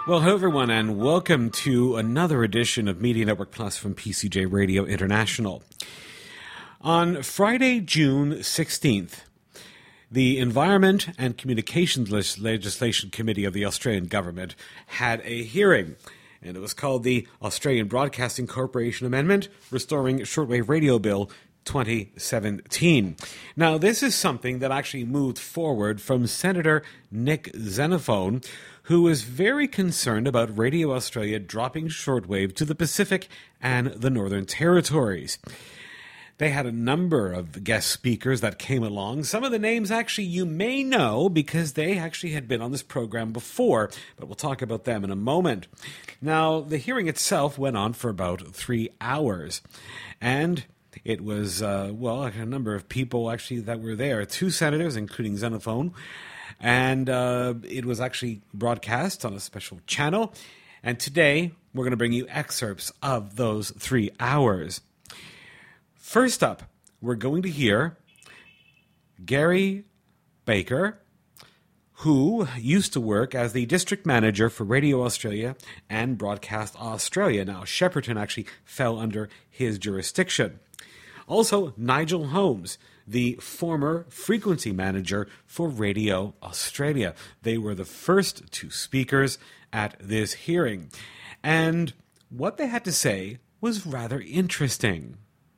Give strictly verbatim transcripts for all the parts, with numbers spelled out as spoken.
Well, hello everyone, and welcome to another edition of Media Network Plus from P C J Radio International. On Friday, June sixteenth, the Environment and Communications Legislation Committee of the Australian Government had a hearing, and it was called the Australian Broadcasting Corporation Amendment Restoring Shortwave Radio Bill twenty seventeen. Now, this is something that actually moved forward from Senator Nick Xenophon, who was very concerned about Radio Australia dropping shortwave to the Pacific and the Northern Territories. They had a number of guest speakers that came along. Some of the names actually you may know because they actually had been on this program before, but we'll talk about them in a moment. Now, the hearing itself went on for about three hours, and it was, uh, well, a number of people actually that were there, two senators, including Xenophon, and uh, it was actually broadcast on a special channel. And today, we're going to bring you excerpts of those three hours. First up, we're going to hear Gary Baker, who used to work as the district manager for Radio Australia and Broadcast Australia. Now, Shepparton actually fell under his jurisdiction. Also, Nigel Holmes, the former frequency manager for Radio Australia. They were the first two speakers at this hearing. And what they had to say was rather interesting.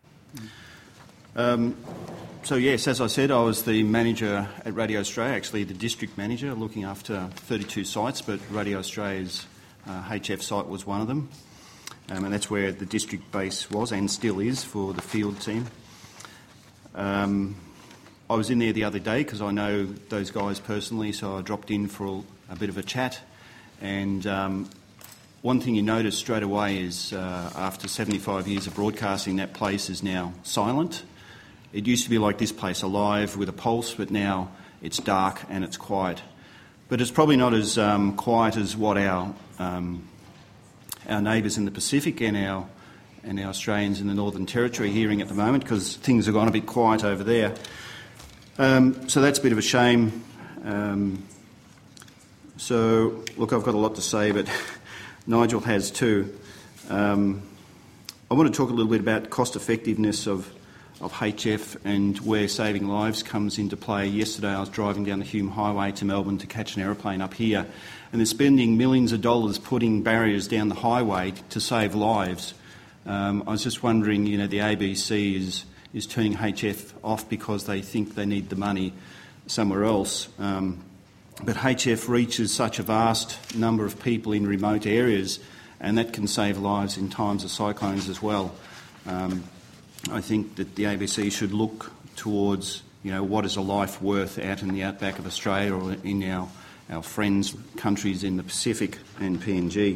Um, so, yes, as I said, I was the manager at Radio Australia, actually the district manager, looking after thirty-two sites, but Radio Australia's uh, H F site was one of them. Um, and that's where the district base was and still is for the field team. Um, I was in there the other day because I know those guys personally, so I dropped in for a bit of a chat. And um, one thing you notice straight away is uh, after seventy-five years of broadcasting, that place is now silent. It used to be like this place, alive with a pulse, but now it's dark and it's quiet. But it's probably not as um, quiet as what our um, our neighbours in the Pacific and our and our Australians in the Northern Territory are hearing at the moment, because things have gone a bit quiet over there. Um, so that's a bit of a shame. Um, so, look, I've got a lot to say, but Nigel has too. Um, I want to talk a little bit about cost effectiveness of, of H F and where saving lives comes into play. Yesterday I was driving down the Hume Highway to Melbourne to catch an aeroplane up here, and they're spending millions of dollars putting barriers down the highway to save lives. Um, I was just wondering, you know, the A B C is, is turning H F off because they think they need the money somewhere else. Um, but H F reaches such a vast number of people in remote areas, and that can save lives in times of cyclones as well. Um, I think that the A B C should look towards, you know, what is a life worth out in the outback of Australia or in our our friends' countries in the Pacific and P N G.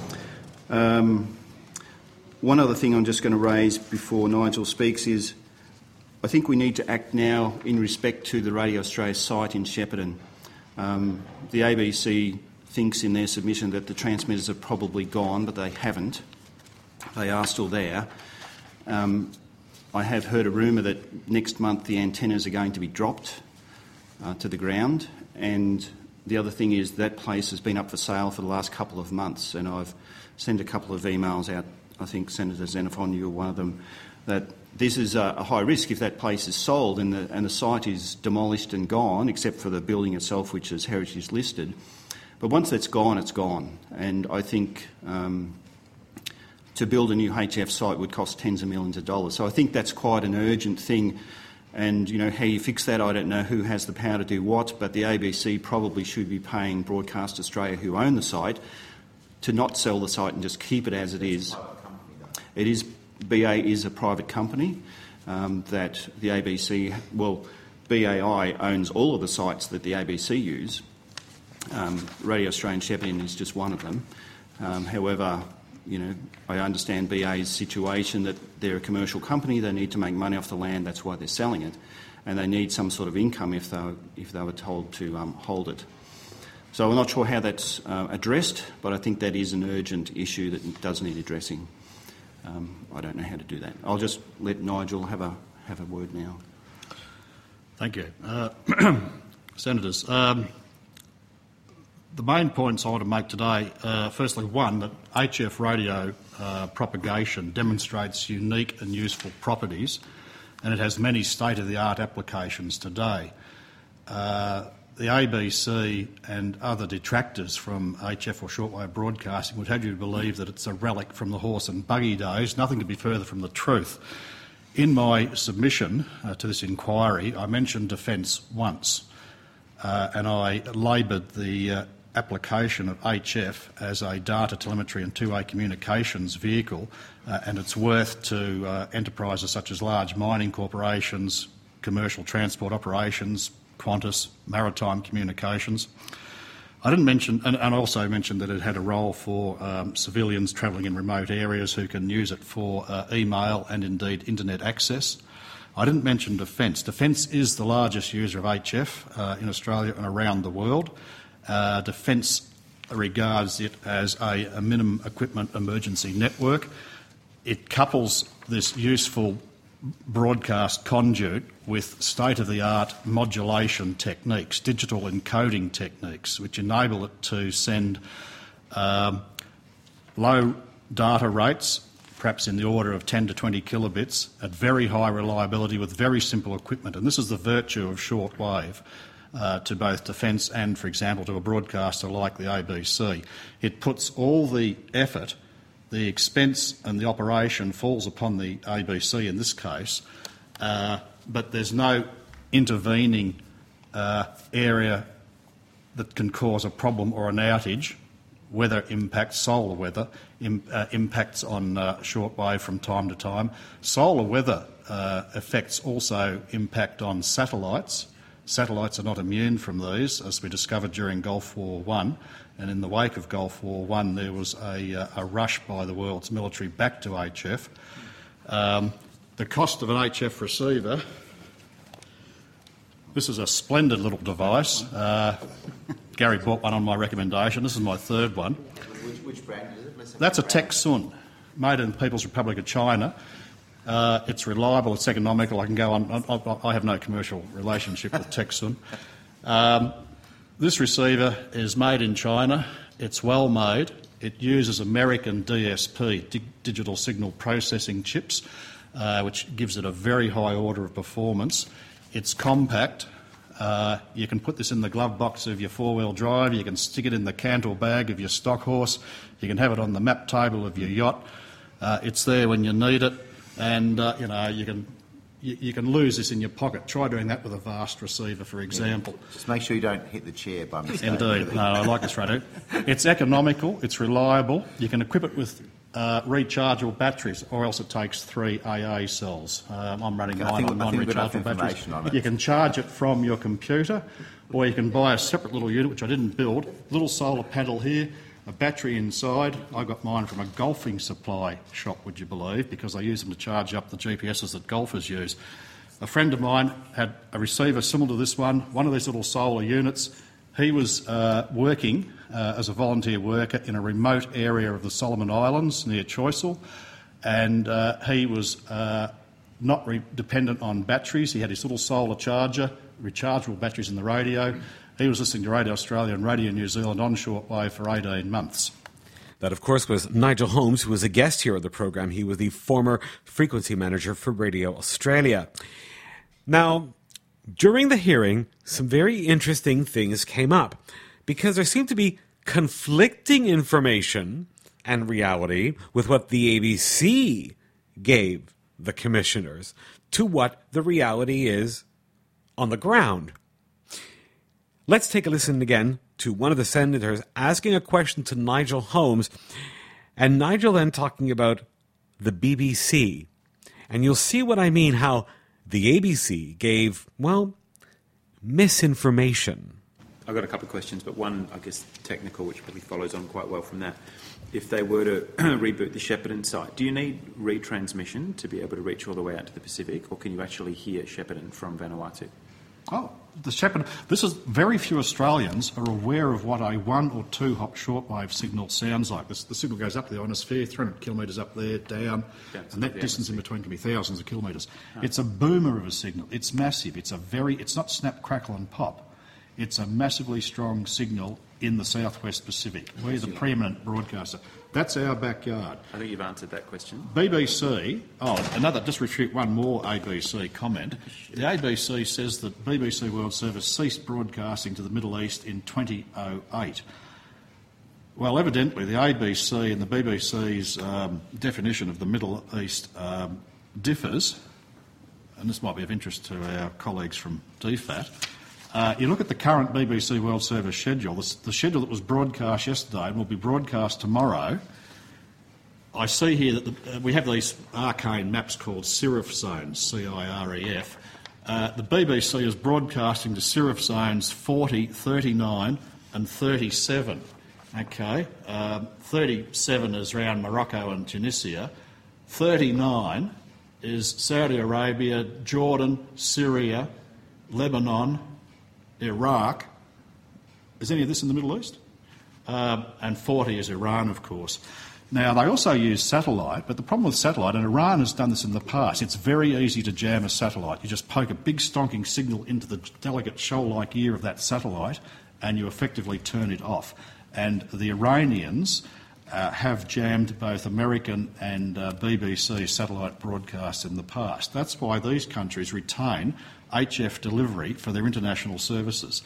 Um, one other thing I'm just going to raise before Nigel speaks is I think we need to act now in respect to the Radio Australia site in Shepparton. Um, the A B C thinks in their submission that the transmitters have probably gone, but they haven't. They are still there. Um, I have heard a rumour that next month the antennas are going to be dropped uh, to the ground, and the other thing is that place has been up for sale for the last couple of months, and I've sent a couple of emails out. I think Senator Xenophon, you were one of them, that this is a, a high risk if that place is sold and the, and the site is demolished and gone, except for the building itself, which is heritage listed. But once that's gone, it's gone. And I think um, to build a new H F site would cost tens of millions of dollars. So I think that's quite an urgent thing. And, you know, how you fix that, I don't know who has the power to do what, but the A B C probably should be paying Broadcast Australia, who own the site, to not sell the site and just keep it as it is. It is, B A is a private company um, that the A B C, well, B A I owns all of the sites that the A B C use. Um, Radio Australia and Shepparton is just one of them. Um, however, you know, I understand B A's situation, that they're a commercial company, they need to make money off the land, that's why they're selling it, and they need some sort of income if they were, if they were told to um, hold it. So I'm not sure how that's uh, addressed, but I think that is an urgent issue that does need addressing. Um, I don't know how to do that. I'll just let Nigel have a have a word now. Thank you. Uh, Senators, um, the main points I want to make today, uh, firstly, one, that H F radio uh, propagation demonstrates unique and useful properties, and it has many state-of-the-art applications today. Uh, the A B C and other detractors from H F or shortwave broadcasting would have you believe that it's a relic from the horse and buggy days. Nothing could be further from the truth. In my submission uh, to this inquiry, I mentioned defence once, uh, and I laboured the uh, application of H F as a data telemetry and two-way communications vehicle uh, and its worth to uh, enterprises such as large mining corporations, commercial transport operations, Qantas, maritime communications. I didn't mention, and, and I also mentioned that it had a role for um, civilians travelling in remote areas who can use it for uh, email and indeed internet access. I didn't mention defence. Defence is the largest user of H F uh, in Australia and around the world. Uh, Defence regards it as a, a minimum equipment emergency network. It couples this useful broadcast conduit with state-of-the-art modulation techniques, digital encoding techniques, which enable it to send um, low data rates, perhaps in the order of ten to twenty kilobits, at very high reliability with very simple equipment. And this is the virtue of shortwave. Uh, to both defence and, for example, to a broadcaster like the A B C. It puts all the effort, the expense and the operation falls upon the A B C in this case, uh, but there's no intervening uh, area that can cause a problem or an outage. Weather impacts, solar weather im- uh, impacts on uh, shortwave from time to time. Solar weather uh, effects also impact on satellites. Satellites are not immune from these, as we discovered during Gulf War One, and in the wake of Gulf War One there was a, uh, a rush by the world's military back to H F. Um, the cost of an H F receiver, this is a splendid little device. Uh, Gary bought one on my recommendation. This is my third one. Which, which brand is it? Let's That's a Teksun, made in the People's Republic of China. Uh, it's reliable, it's economical. I can go on. I, I have no commercial relationship with Teksun. Um, this receiver is made in China. It's well made. It uses American D S P, di- digital signal processing chips, uh, which gives it a very high order of performance. It's compact. Uh, you can put this in the glove box of your four-wheel drive. You can stick it in the cantle bag of your stock horse. You can have it on the map table of your yacht. Uh, it's there when you need it. And, uh, you know, you can you, you can lose this in your pocket. Try doing that with a vast receiver, for example. Yeah. Just make sure you don't hit the chair by mistake. Indeed. No, I like this radio. It's economical, it's reliable. You can equip it with uh, rechargeable batteries, or else it takes three A A cells. Um, I'm running Okay, mine on non-rechargeable batteries. On it. You can charge it from your computer, or you can buy a separate little unit, which I didn't build, little solar panel here, a battery inside. I got mine from a golfing supply shop, would you believe, because I use them to charge up the G P Ss that golfers use. A friend of mine had a receiver similar to this one, one of these little solar units. He was uh, working uh, as a volunteer worker in a remote area of the Solomon Islands near Choiseul, and uh, he was uh, not re- dependent on batteries. He had his little solar charger, rechargeable batteries in the radio. He was listening to Radio Australia and Radio New Zealand on shortwave for eighteen months. That, of course, was Nigel Holmes, who was a guest here on the programme. He was the former frequency manager for Radio Australia. Now, during the hearing, some very interesting things came up, because there seemed to be conflicting information and reality with what the A B C gave the commissioners to what the reality is on the ground. Let's take a listen again to one of the senators asking a question to Nigel Holmes, and Nigel then talking about the B B C. And you'll see what I mean, how the A B C gave, well, misinformation. I've got a couple of questions, but one, I guess, technical, which probably follows on quite well from that. If they were to reboot the Shepparton site, do you need retransmission to be able to reach all the way out to the Pacific, or can you actually hear Shepparton from Vanuatu? Oh, the Shepparton. This is very few Australians are aware of what a one or two hop shortwave signal sounds like. This, the signal goes up to the ionosphere, three hundred kilometres up there, down, down and that distance in between can be thousands of kilometres. Oh. It's a boomer of a signal. It's massive. It's a very. It's not snap, crackle, and pop. It's a massively strong signal in the Southwest Pacific. We're the preeminent broadcaster. That's our backyard. I think you've answered that question. B B C, oh, another, just refute one more A B C comment. The A B C says that B B C World Service ceased broadcasting to the Middle East in two thousand eight. Well, evidently the A B C and the B B C's um, definition of the Middle East um, differs, and this might be of interest to our colleagues from D FAT. Uh, you look at the current B B C World Service schedule, the, the schedule that was broadcast yesterday and will be broadcast tomorrow. I see here that the, uh, we have these arcane maps called Cirif zones, C I R E F. Uh, the B B C is broadcasting to Cirif zones forty, thirty-nine and thirty-seven. Okay, um, thirty-seven is around Morocco and Tunisia. thirty-nine is Saudi Arabia, Jordan, Syria, Lebanon, Iraq. Is any of this in the Middle East? Um, and forty is Iran, of course. Now, they also use satellite, but the problem with satellite, and Iran has done this in the past, it's very easy to jam a satellite. You just poke a big stonking signal into the delicate shoal-like ear of that satellite and you effectively turn it off. And the Iranians uh, have jammed both American and uh, B B C satellite broadcasts in the past. That's why these countries retain H F delivery for their international services.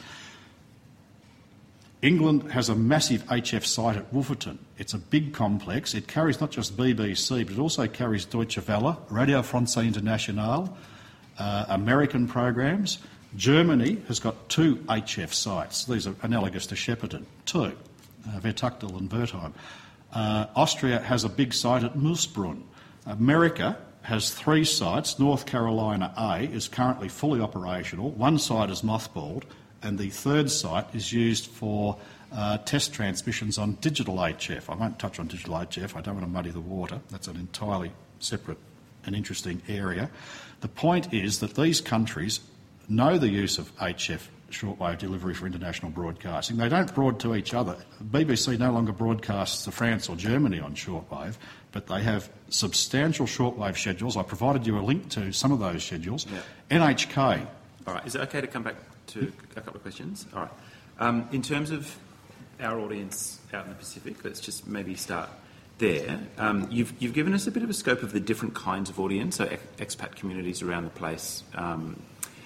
England has a massive H F site at Wolferton. It's a big complex. It carries not just B B C, but it also carries Deutsche Welle, Radio France Internationale, uh, American programs. Germany has got two H F sites. These are analogous to Shepparton, two, uh, Vertuchtel and Wertheim. Uh, Austria has a big site at Moosbrunn. America has three sites. North Carolina A is currently fully operational. One site is mothballed, and the third site is used for uh, test transmissions on digital H F. I won't touch on digital H F. I don't want to muddy the water. That's an entirely separate and interesting area. The point is that these countries know the use of H F shortwave delivery for international broadcasting. They don't broad to each other. B B C no longer broadcasts to France or Germany on shortwave, but they have substantial shortwave schedules. I provided you a link to some of those schedules. Yeah. N H K. All right. Is it okay to come back to a couple of questions? All right. Um, in terms of our audience out in the Pacific, let's just maybe start there. Um, you've, you've given us a bit of a scope of the different kinds of audience, so ex- expat communities around the place. Um,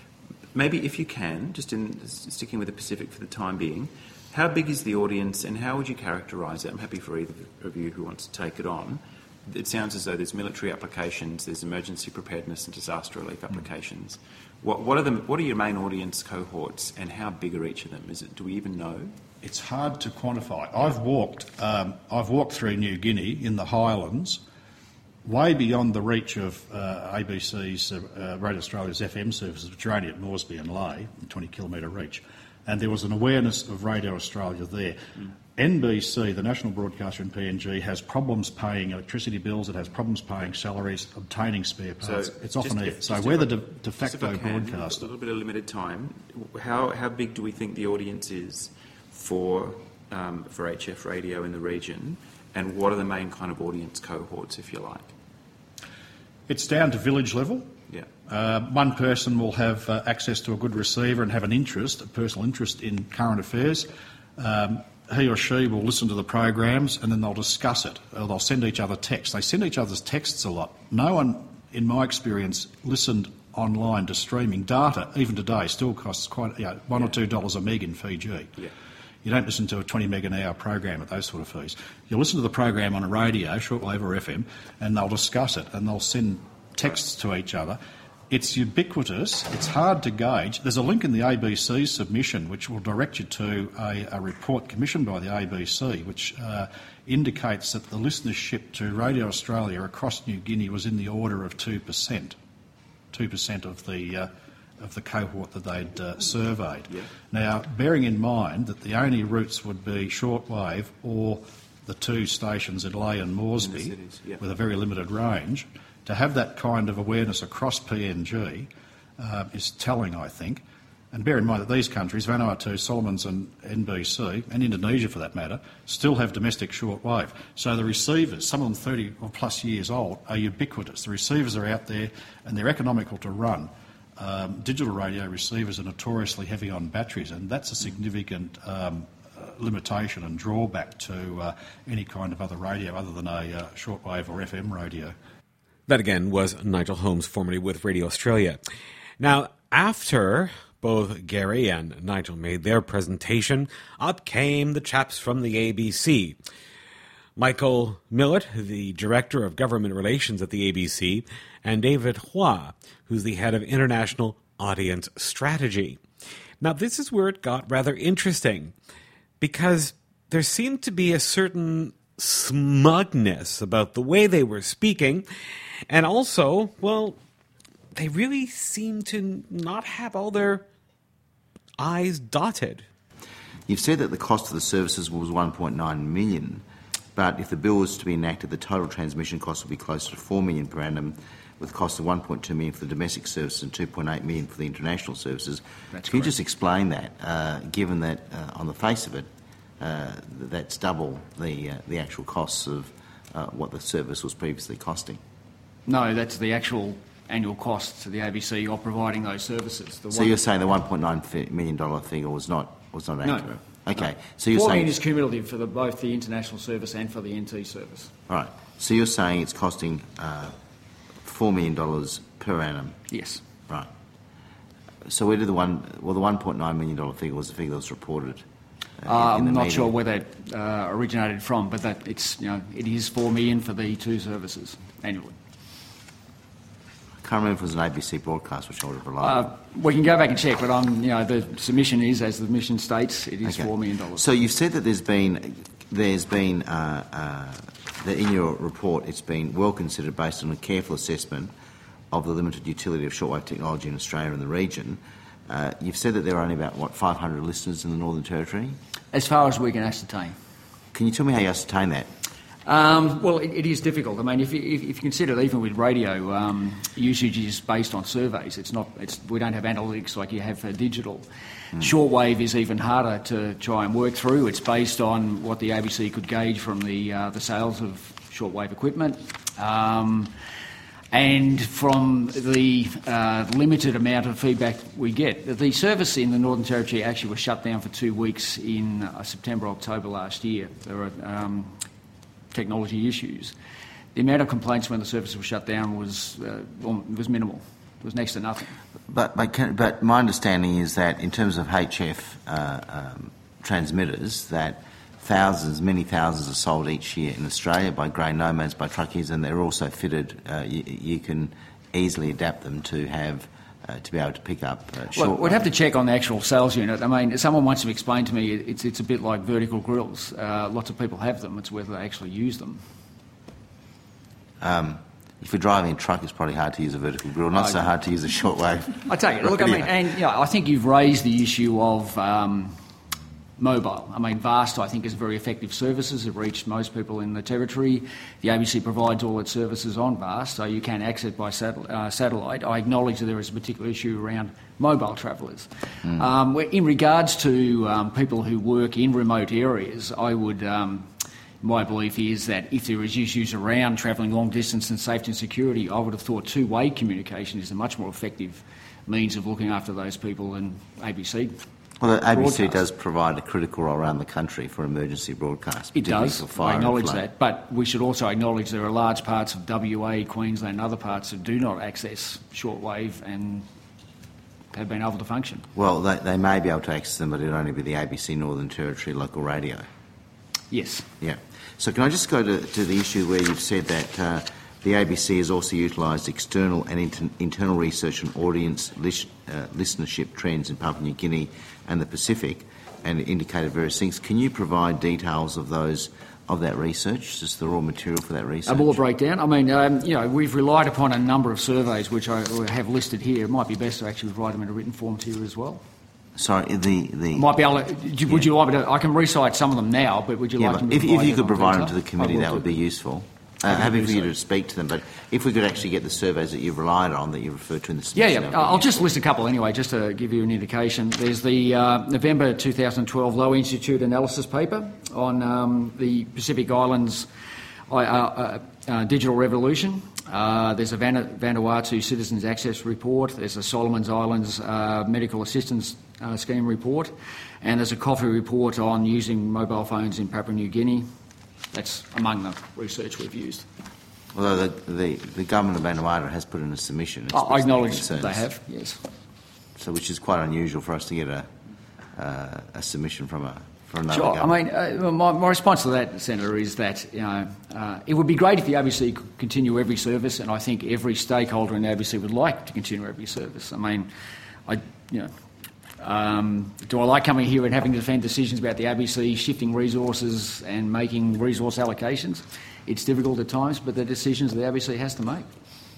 maybe if you can, just in sticking with the Pacific for the time being, how big is the audience and how would you characterise it? I'm happy for either of you who wants to take it on. It sounds as though there's military applications, there's emergency preparedness and disaster relief applications. Mm. What, what are the what are your main audience cohorts and how big are each of them? Is it? Do we even know? It's hard to quantify. I've walked. Um, I've walked through New Guinea in the highlands, way beyond the reach of uh, A B C's, uh, Radio Australia's F M services, which are only at Moresby and Lae, twenty kilometre reach. And there was an awareness of Radio Australia there. Mm. N B C, the national broadcaster in P N G, has problems paying electricity bills, it has problems paying salaries, obtaining spare parts. So it's often it. So we're the de, de facto can, broadcaster. A little bit of limited time. How, how big do we think the audience is for, um, for H F radio in the region? And what are the main kind of audience cohorts, if you like? It's down to village level. Yeah. Uh, one person will have uh, access to a good receiver and have an interest, a personal interest in current affairs. Um, he or she will listen to the programs and then they'll discuss it, or they'll send each other texts. They send each other's texts a lot. No one, in my experience, listened online to streaming. Data, even today, still costs quite you know, one yeah. or two dollars a meg in Fiji. Yeah. You don't listen to a twenty meg an hour program at those sort of fees. You listen to the program on a radio, shortwave or F M, and they'll discuss it and they'll send texts to each other. It's ubiquitous. It's hard to gauge. There's a link in the A B C submission which will direct you to a, a report commissioned by the A B C which uh, indicates that the listenership to Radio Australia across New Guinea was in the order of two percent. two percent of the uh, of the cohort that they'd uh, surveyed. Yeah. Now, bearing in mind that the only routes would be shortwave or the two stations at Lae and Moresby cities, yeah. with a very limited range, to have that kind of awareness across P N G uh, is telling, I think. And bear in mind that these countries, Vanuatu, Solomons and N B C, and Indonesia for that matter, still have domestic shortwave. So the receivers, some of them thirty or plus years old, are ubiquitous. The receivers are out there and they're economical to run. Um, digital radio receivers are notoriously heavy on batteries, and that's a significant um, uh, limitation and drawback to uh, any kind of other radio other than a uh, shortwave or F M radio. That again was Nigel Holmes, formerly with Radio Australia. Now, after both Gary and Nigel made their presentation, up came the chaps from the A B C. Michael Millett, the Director of Government Relations at the A B C, and David Hua, who's the Head of International Audience Strategy. Now, this is where it got rather interesting, because there seemed to be a certain smugness about the way they were speaking, and also, well, they really seemed to not have all their I's dotted. You've said that the cost of the services was one point nine million dollars, but if the bill was to be enacted, the total transmission cost would be closer to four million dollars per annum, with a cost of one point two million dollars for the domestic services and two point eight million dollars for the international services. That's Can you correct. just explain that, uh, given that uh, on the face of it, uh, that's double the, uh, the actual costs of uh, what the service was previously costing? No, that's the actual annual costs to the A B C of providing those services. The So one- you're saying the one point nine million dollars figure was not was not No. accurate? Okay. No. So you're Four saying million is cumulative for the, both the international service and for the N T service. right. So you're saying it's costing uh, four million dollars per annum, Yes. right? So where did the one? Well, the one point nine million dollar figure was the figure that was reported. Uh, Uh, in the I'm not media. sure where that uh, originated from, but that it's you know it is four million for the two services annually. I can't remember if it was an A B C broadcast, which I would have relied Uh, we can go back and check, but I'm you know the submission is as the mission states it is on. four million dollars. So you've said that there's been there's been uh, uh, that in your report it's been well considered based on a careful assessment of the limited utility of shortwave technology in Australia and the region. Uh, you've said that there are only about what five hundred listeners in the Northern Territory. As far as we can ascertain. Can you tell me how you ascertain that? Um, well, it, it is difficult. I mean, if you, if, if you consider that even with radio, um, usage is based on surveys. It's not. It's, we don't have analytics like you have for digital. Mm. Shortwave is even harder to try and work through. It's based on what the A B C could gauge from the uh, the sales of shortwave equipment. Um, And from the uh, limited amount of feedback we get, the service in the Northern Territory actually was shut down for two weeks in uh, September, October last year. There were um, technology issues. The amount of complaints when the service was shut down was uh, was minimal. It was next to nothing. But but, can, but my understanding is that in terms of H F uh, um, transmitters, that thousands, many thousands are sold each year in Australia by grey nomads, by truckies, and they're also fitted. Uh, you, you can easily adapt them to have uh, to be able to pick up uh, short. Well, we'd have to check on the actual sales unit. I mean, someone wants to explain to me it's it's a bit like vertical grills. Uh, lots of people have them. It's whether they actually use them. Um, if you're driving a truck, it's probably hard to use a vertical grill. Not I- so hard to use a shortwave. I take it. Look, I mean, and you know, I think you've raised the issue of um, mobile. I mean, VAST, I think, is very effective services. It reached most people in the territory. The A B C provides all its services on VAST, so you can access by satel- uh, satellite. I acknowledge that there is a particular issue around mobile travellers. Mm. Um, in regards to um, people who work in remote areas, I would... Um, my belief is that if there is issues around travelling long distance and safety and security, I would have thought two-way communication is a much more effective means of looking after those people than A B C. Well, the A B C broadcast. does provide a critical role around the country for emergency broadcasts. It particularly does. for fire I and acknowledge flood. that. But we should also acknowledge there are large parts of W A, Queensland and other parts that do not access shortwave and have been able to function. Well, they, they may be able to access them, but it'll only be the A B C Northern Territory local radio. Yes. Yeah. So can I just go to, to the issue where you've said that uh, the A B C has also utilised external and inter- internal research on audience lis- uh, listenership trends in Papua New Guinea and the Pacific, and it indicated various things. Can you provide details of those of that research, just the raw material for that research? A more breakdown. I mean, um, you know, we've relied upon a number of surveys which I have listed here. It might be best to actually provide them in a written form to you as well. Sorry, the... the Might be able to, would you like me to, I can recite some of them now, but would you yeah, like but me to if, provide if you them could on provide them detail? to the committee, I will that would do. be useful. Uh, I can happy do for you so. to speak to them, but if we could actually get the surveys that you've relied on, that you referred to in the Yeah, submission, yeah. that would be I'll just useful. list a couple anyway, just to give you an indication. There's the uh, November twenty twelve Lowy Institute analysis paper on um, the Pacific Islands uh, uh, uh, digital revolution. Uh, there's a Van- Vanuatu Citizens Access Report. There's a Solomons Islands uh, Medical Assistance uh, Scheme report. And there's a Coffee report on using mobile phones in Papua New Guinea. That's among the research we've used. Although the, the, the government of Vanuatu has put in a submission. Oh, I acknowledge that they have, yes. So, which is quite unusual for us to get a uh, a submission from a from another Sure. government. I mean, uh, my, my response to that, Senator, is that you know uh, it would be great if the A B C could continue every service, and I think every stakeholder in the A B C would like to continue every service. I mean, I you know. Um, do I like coming here and having to defend decisions about the A B C shifting resources and making resource allocations? It's difficult at times, but the decisions the A B C has to make.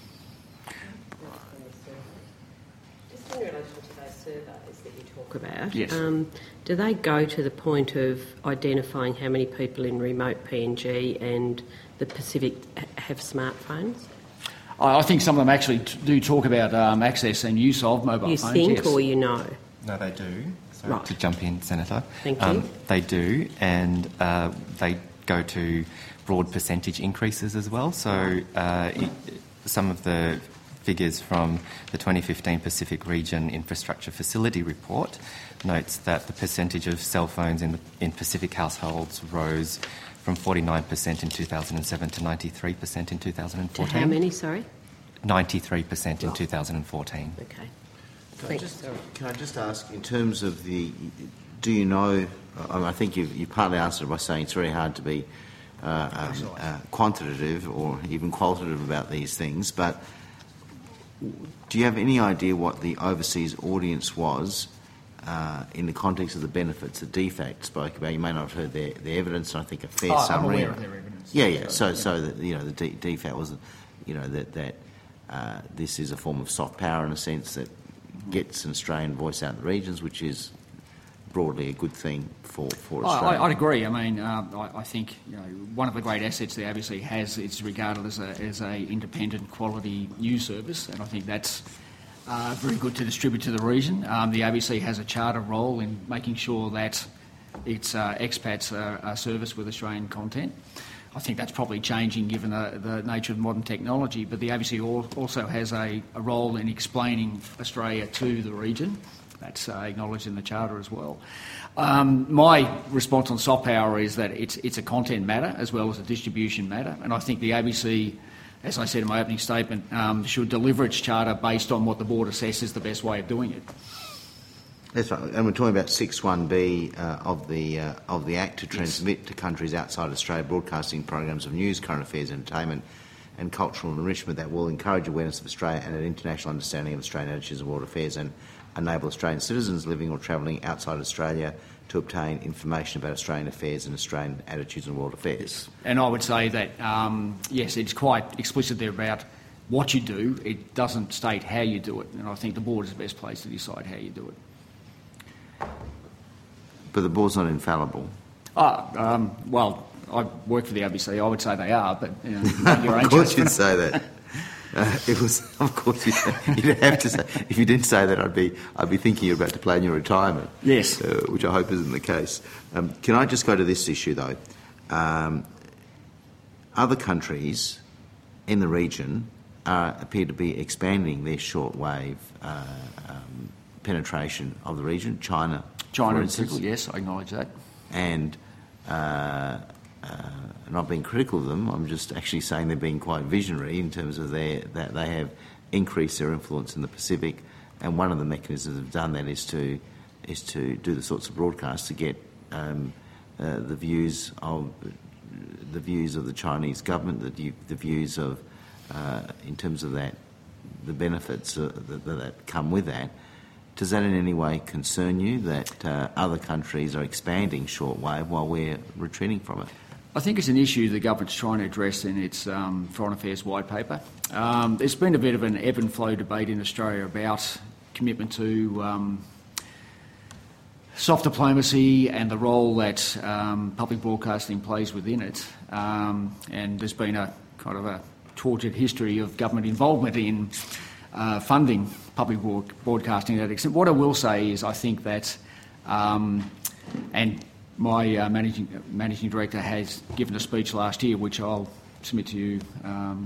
Just in relation to those surveys that you talk about, yes. um, do they go to the point of identifying how many people in remote P N G and the Pacific have smartphones? I, I think some of them actually t- do talk about um, access and use of mobile you phones. You think yes. or you know? No, they do. Sorry right. to jump in, Senator. Thank you. Um, they do, and uh, they go to broad percentage increases as well. So uh, it, some of the figures from the twenty fifteen Pacific Region Infrastructure Facility Report notes that the percentage of cell phones in, the, in Pacific households rose from forty-nine percent in two thousand seven to ninety-three percent in two thousand fourteen. To how many, sorry? ninety-three percent in Right. two thousand fourteen. Okay. Can I, Thanks. just, can I just ask, in terms of the, do you know, I think you've, you partly answered by saying it's very hard to be uh, um, uh, quantitative or even qualitative about these things, but do you have any idea what the overseas audience was uh, in the context of the benefits that D FAC spoke about? You may not have heard their, their evidence, and I think a fair Oh, I'm summary. aware of their evidence. Yeah, yeah. So, so that you know, the D, D FAC was, you know, that that uh, this is a form of soft power in a sense that gets an Australian voice out in the regions, which is broadly a good thing for, for Australia. I, I'd agree. I mean, uh, I, I think you know, one of the great assets the A B C has is regarded as a as a independent quality news service, and I think that's uh, very good to distribute to the region. Um, the A B C has a charter role in making sure that its uh, expats are, are serviced with Australian content. I think that's probably changing given the, the nature of modern technology, but the A B C also has a, a role in explaining Australia to the region. That's uh, acknowledged in the Charter as well. Um, my response on soft power is that it's, it's a content matter as well as a distribution matter, and I think the A B C, as I said in my opening statement, um, should deliver its Charter based on what the board assesses the best way of doing it. That's right, and we're talking about six one B uh, of the uh, of the Act to transmit yes. to countries outside Australia broadcasting programs of news, current affairs, entertainment and cultural enrichment that will encourage awareness of Australia and an international understanding of Australian attitudes and world affairs, and enable Australian citizens living or travelling outside Australia to obtain information about Australian affairs and Australian attitudes and world affairs. And I would say that, um, yes, it's quite explicit there about what you do. It doesn't state how you do it, and I think the board is the best place to decide how you do it. But the board's not infallible. Ah, um, well, I work for the A B C. I would say they are, but you know, your own of course judgment. you'd say that. Uh, it was, of course, you'd, you'd have to say. If you didn't say that, I'd be, I'd be thinking you're about to plan your retirement. Yes, uh, which I hope isn't the case. Um, can I just go to this issue though? Um, other countries in the region uh, appear to be expanding their shortwave uh, um, penetration of the region. China, China for in instance, particular. Yes, I acknowledge that. and. Uh, Uh, not being critical of them, I'm just actually saying they're being quite visionary in terms of their, that they have increased their influence in the Pacific, and one of the mechanisms they've done that is to is to do the sorts of broadcasts to get um, uh, the views of the views of the Chinese government, the, the views of uh, in terms of that the benefits uh, that, that come with that. Does that in any way concern you that uh, other countries are expanding shortwave while we're retreating from it? I think it's an issue the government's trying to address in its um, Foreign Affairs White Paper. Um, there's been a bit of an ebb and flow debate in Australia about commitment to um, soft diplomacy and the role that um, public broadcasting plays within it. Um, and there's been a kind of a tortured history of government involvement in uh, funding public broadcasting to that extent. What I will say is I think that, um, and my uh, managing managing director has given a speech last year, which I'll submit to you um,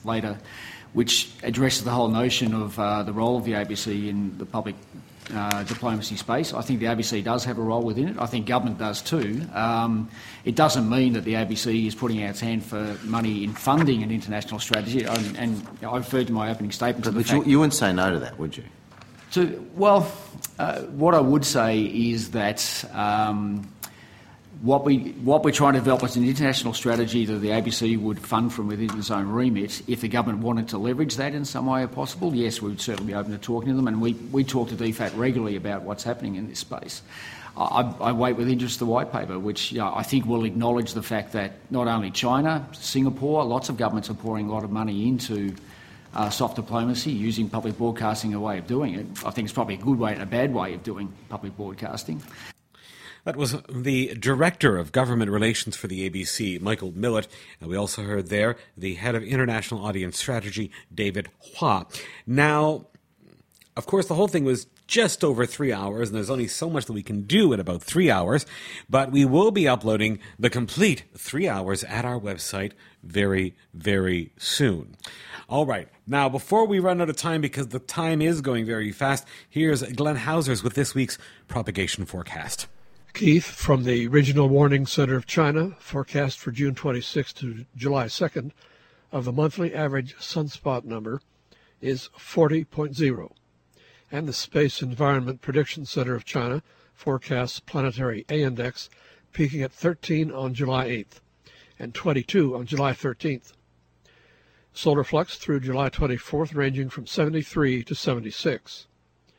later, which addresses the whole notion of uh, the role of the A B C in the public uh, diplomacy space. I think the A B C does have a role within it. I think government does too. Um, it doesn't mean that the A B C is putting out its hand for money in funding an international strategy, and, and I referred to my opening statement to the But fact... you, you wouldn't say no to that, would you? To, well, uh, what I would say is that um, what, we, what we're trying to develop is an international strategy that the A B C would fund from within its own remit. If the government wanted to leverage that in some way possible, yes, we would certainly be open to talking to them, and we, we talk to D FAT regularly about what's happening in this space. I, I wait with interest the white paper, which you know, I think will acknowledge the fact that not only China, Singapore, lots of governments are pouring a lot of money into Uh, soft diplomacy, using public broadcasting a way of doing it. I think it's probably a good way and a bad way of doing public broadcasting. That was the Director of Government Relations for the A B C, Michael Millett. And we also heard there the Head of International Audience Strategy, David Hua. Now, of course, the whole thing was just over three hours, and there's only so much that we can do in about three hours, but we will be uploading the complete three hours at our website very, very soon. All right. Now, before we run out of time, because the time is going very fast, here's Glenn Hausers with this week's propagation forecast. Keith, from the Regional Warning Center of China, forecast for June twenty-sixth to July second of the monthly average sunspot number is forty point zero. And the Space Environment Prediction Center of China forecasts planetary A index peaking at thirteen on July eighth and twenty-two on July thirteenth. Solar flux through July twenty-fourth ranging from seventy-three to seventy-six.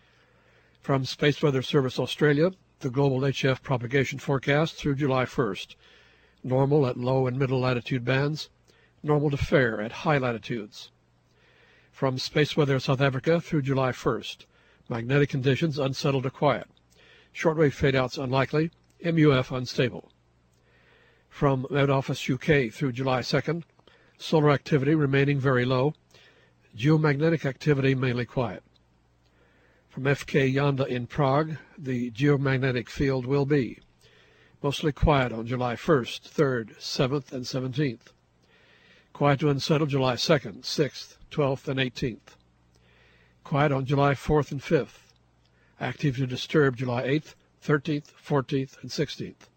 From Space Weather Service Australia, the global H F propagation forecast through July first. Normal at low and middle latitude bands, normal to fair at high latitudes. From Space Weather South Africa through July first. Magnetic conditions unsettled to quiet. Shortwave fadeouts unlikely. M U F unstable. From Met Office U K through July second. Solar activity remaining very low. Geomagnetic activity mainly quiet. From F K Yonda in Prague, the geomagnetic field will be mostly quiet on July first, third, seventh, and seventeenth. Quiet to unsettle July second, sixth, twelfth, and eighteenth. Quiet on July fourth and fifth. Active to disturb July eighth, thirteenth, fourteenth, and sixteenth.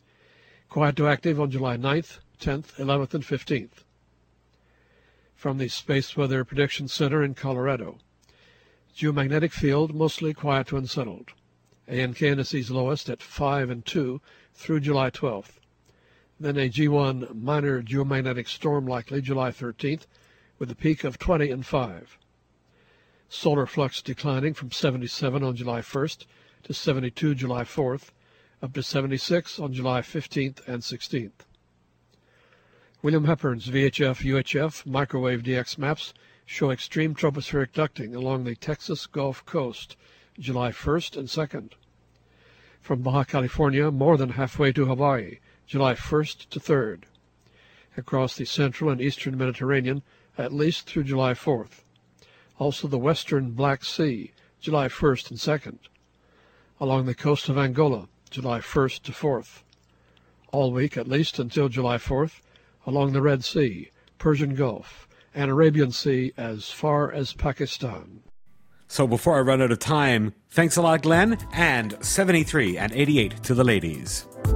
Quiet to active on July ninth, tenth, eleventh, and fifteenth. From the Space Weather Prediction Center in Colorado. Geomagnetic field mostly quiet to unsettled. A N K indices lowest at five and two through July twelfth. Then a G one minor geomagnetic storm likely July thirteenth with a peak of twenty and five. Solar flux declining from seventy-seven on July first to seventy-two July fourth, up to seventy-six on July fifteenth and sixteenth. William Hepburn's V H F U H F microwave D X maps show extreme tropospheric ducting along the Texas Gulf Coast, July first and second. From Baja California, more than halfway to Hawaii, July first to third. Across the central and eastern Mediterranean, at least through July fourth. Also the western Black Sea, July first and second. Along the coast of Angola, July first to fourth. All week, at least until July fourth, along the Red Sea, Persian Gulf, and Arabian Sea as far as Pakistan. So before I run out of time, thanks a lot, Glenn, and seventy-three and eighty-eight to the ladies.